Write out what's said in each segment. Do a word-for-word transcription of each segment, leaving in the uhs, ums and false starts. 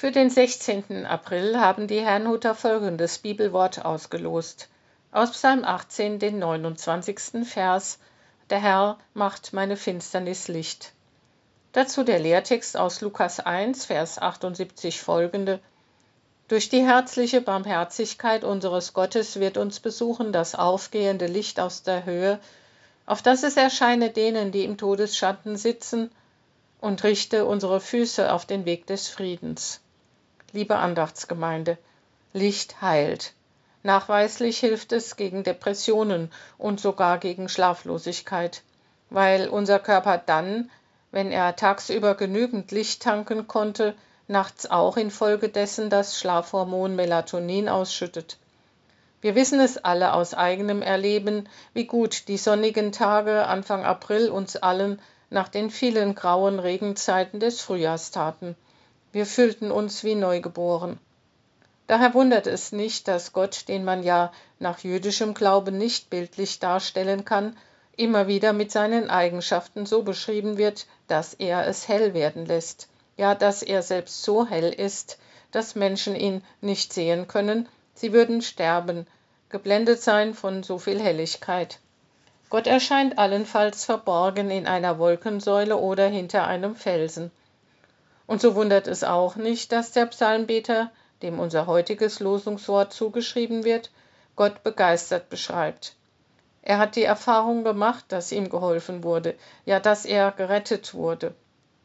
Für den sechzehnten April haben die Herrnhuter folgendes Bibelwort ausgelost. Aus Psalm achtzehn, den neunundzwanzigsten Vers: Der Herr macht meine Finsternis Licht. Dazu der Lehrtext aus Lukas eins, Vers achtundsiebzig folgende: Durch die herzliche Barmherzigkeit unseres Gottes wird uns besuchen das aufgehende Licht aus der Höhe, auf das es erscheine denen, die im Todesschatten sitzen, und richte unsere Füße auf den Weg des Friedens. Liebe Andachtsgemeinde, Licht heilt. Nachweislich hilft es gegen Depressionen und sogar gegen Schlaflosigkeit, weil unser Körper dann, wenn er tagsüber genügend Licht tanken konnte, nachts auch infolgedessen das Schlafhormon Melatonin ausschüttet. Wir wissen es alle aus eigenem Erleben, wie gut die sonnigen Tage Anfang April uns allen nach den vielen grauen Regenzeiten des Frühjahrs taten. Wir fühlten uns wie neugeboren. Daher wundert es nicht, dass Gott, den man ja nach jüdischem Glauben nicht bildlich darstellen kann, immer wieder mit seinen Eigenschaften so beschrieben wird, dass er es hell werden lässt. Ja, dass er selbst so hell ist, dass Menschen ihn nicht sehen können, sie würden sterben, geblendet sein von so viel Helligkeit. Gott erscheint allenfalls verborgen in einer Wolkensäule oder hinter einem Felsen. Und so wundert es auch nicht, dass der Psalmbeter, dem unser heutiges Losungswort zugeschrieben wird, Gott begeistert beschreibt. Er hat die Erfahrung gemacht, dass ihm geholfen wurde, ja, dass er gerettet wurde.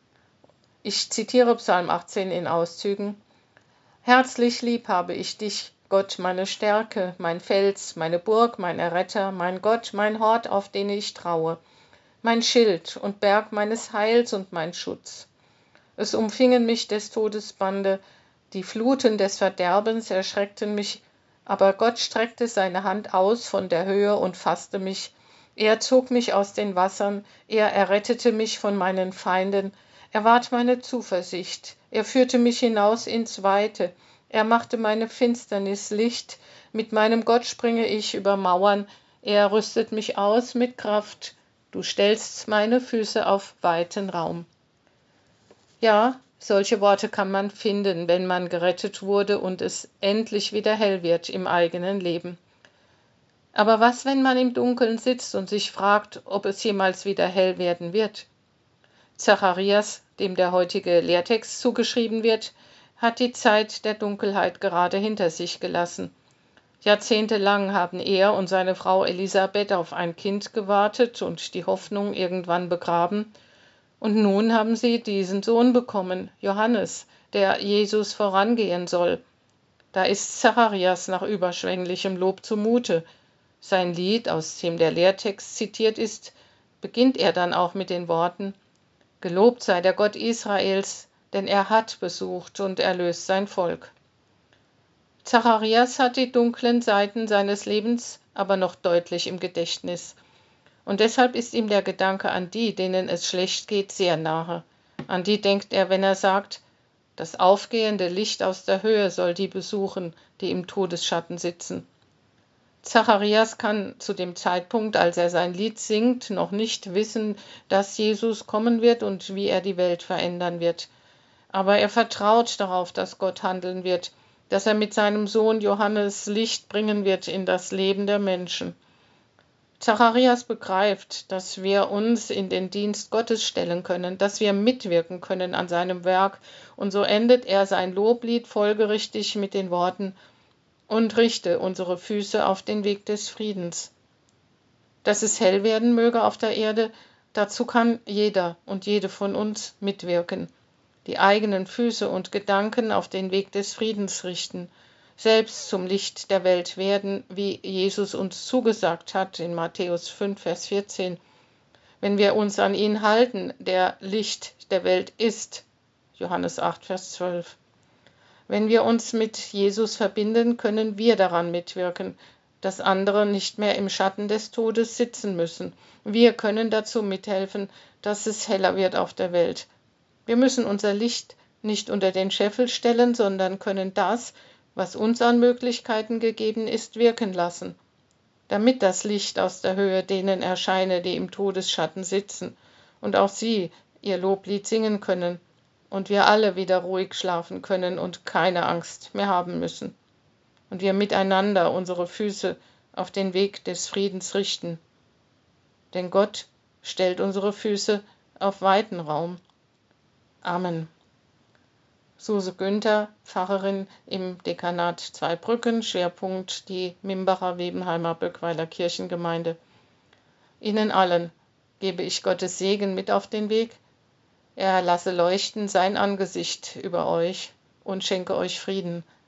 Ich zitiere Psalm achtzehn in Auszügen: Herzlich lieb habe ich dich, Gott, meine Stärke, mein Fels, meine Burg, mein Erretter, mein Gott, mein Hort, auf den ich traue, mein Schild und Berg meines Heils und mein Schutz. Es umfingen mich des Todes Bande, die Fluten des Verderbens erschreckten mich, aber Gott streckte seine Hand aus von der Höhe und fasste mich. Er zog mich aus den Wassern, er errettete mich von meinen Feinden, er ward meine Zuversicht, er führte mich hinaus ins Weite, er machte meine Finsternis Licht, mit meinem Gott springe ich über Mauern, er rüstet mich aus mit Kraft, du stellst meine Füße auf weiten Raum. Ja, solche Worte kann man finden, wenn man gerettet wurde und es endlich wieder hell wird im eigenen Leben. Aber was, wenn man im Dunkeln sitzt und sich fragt, ob es jemals wieder hell werden wird? Zacharias, dem der heutige Lehrtext zugeschrieben wird, hat die Zeit der Dunkelheit gerade hinter sich gelassen. Jahrzehntelang haben er und seine Frau Elisabeth auf ein Kind gewartet und die Hoffnung irgendwann begraben. Und nun haben sie diesen Sohn bekommen, Johannes, der Jesus vorangehen soll. Da ist Zacharias nach überschwänglichem Lob zumute. Sein Lied, aus dem der Lehrtext zitiert ist, beginnt er dann auch mit den Worten: Gelobt sei der Gott Israels, denn er hat besucht und erlöst sein Volk. Zacharias hat die dunklen Seiten seines Lebens aber noch deutlich im Gedächtnis. Und deshalb ist ihm der Gedanke an die, denen es schlecht geht, sehr nahe. An die denkt er, wenn er sagt, das aufgehende Licht aus der Höhe soll die besuchen, die im Todesschatten sitzen. Zacharias kann zu dem Zeitpunkt, als er sein Lied singt, noch nicht wissen, dass Jesus kommen wird und wie er die Welt verändern wird. Aber er vertraut darauf, dass Gott handeln wird, dass er mit seinem Sohn Johannes Licht bringen wird in das Leben der Menschen. Zacharias begreift, dass wir uns in den Dienst Gottes stellen können, dass wir mitwirken können an seinem Werk, und so endet er sein Loblied folgerichtig mit den Worten: Und richte unsere Füße auf den Weg des Friedens. Dass es hell werden möge auf der Erde, dazu kann jeder und jede von uns mitwirken, die eigenen Füße und Gedanken auf den Weg des Friedens richten, selbst zum Licht der Welt werden, wie Jesus uns zugesagt hat in Matthäus fünf, Vers vierzehn. Wenn wir uns an ihn halten, der Licht der Welt ist, Johannes acht, Vers zwölf. Wenn wir uns mit Jesus verbinden, können wir daran mitwirken, dass andere nicht mehr im Schatten des Todes sitzen müssen. Wir können dazu mithelfen, dass es heller wird auf der Welt. Wir müssen unser Licht nicht unter den Scheffel stellen, sondern können das, was uns an Möglichkeiten gegeben ist, wirken lassen, damit das Licht aus der Höhe denen erscheine, die im Todesschatten sitzen, und auch sie ihr Loblied singen können. und wir alle wieder ruhig schlafen können und keine Angst mehr haben müssen. Und wir miteinander unsere Füße auf den Weg des Friedens richten. Denn Gott stellt unsere Füße auf weiten Raum. Amen. Suse Günther, Pfarrerin im Dekanat Zweibrücken, Schwerpunkt die Mimbacher Webenheimer Böckweiler Kirchengemeinde. Ihnen allen gebe ich Gottes Segen mit auf den Weg. Er lasse leuchten sein Angesicht über euch und schenke euch Frieden.